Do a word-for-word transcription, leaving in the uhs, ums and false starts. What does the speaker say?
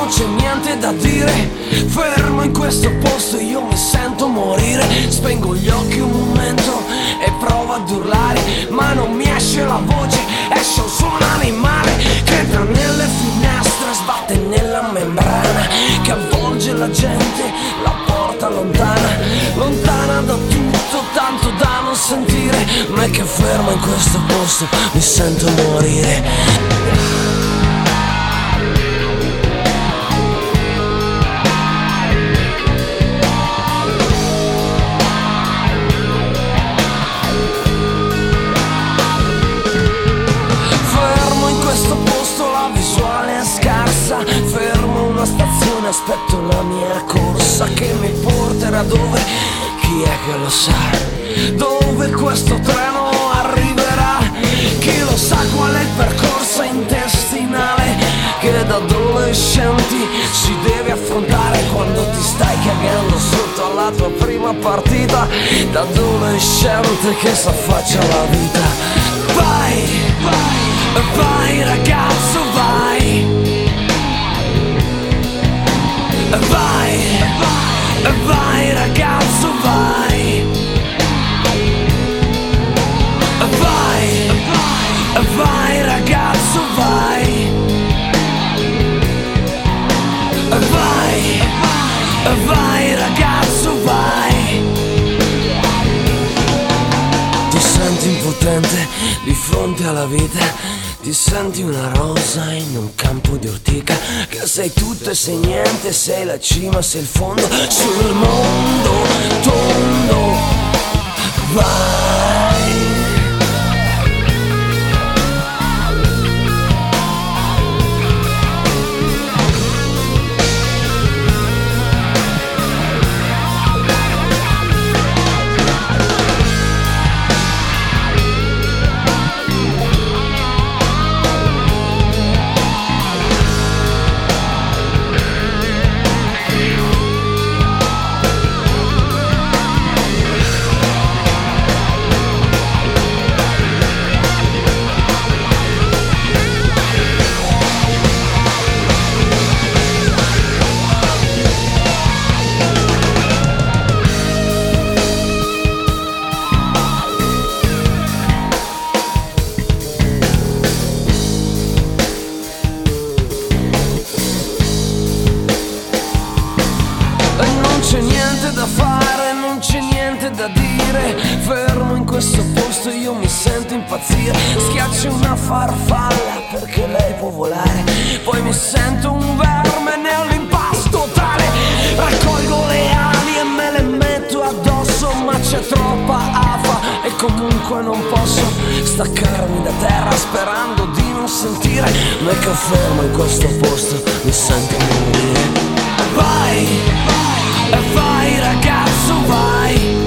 non c'è niente da dire. Fermo in questo posto io mi sento morire. Spengo gli occhi un momento e provo ad urlare, ma non mi esce la voce, esce un suono animale che entra nelle finestre, sbatte nella membrana che avvolge la gente, la porta lontana, lontana da tutto, tanto da non sentire. Ma è che fermo in questo posto mi sento morire. Fermo una stazione, aspetto la mia corsa che mi porterà dove, chi è che lo sa, dove questo treno arriverà, chi lo sa qual è il percorso intestinale che da adolescenti si deve affrontare quando ti stai cagando sotto alla tua prima partita, da adolescente che s'affaccia alla vita. Vai, vai, vai ragazzo, vai. Vai, vai, vai ragazzo, vai. Vai, vai, vai ragazzo, vai. Vai, vai ragazzo, vai. Ti senti impotente di fronte alla vita, ti senti una rosa in un campo di ortica, che sei tutto e sei niente, sei la cima, sei il fondo sul mondo tondo. Vai. Non c'è niente da fare, non c'è niente da dire. Fermo in questo posto io mi sento impazzire. Schiaccio una farfalla perché lei può volare, poi mi sento un verme nell'impasto totale. Raccolgo le ali e me le metto addosso, ma c'è troppa afa e comunque non posso staccarmi da terra sperando di non sentire. Ma è che fermo in questo posto mi sento morire. Vai, vai, vai ragazzo, vai.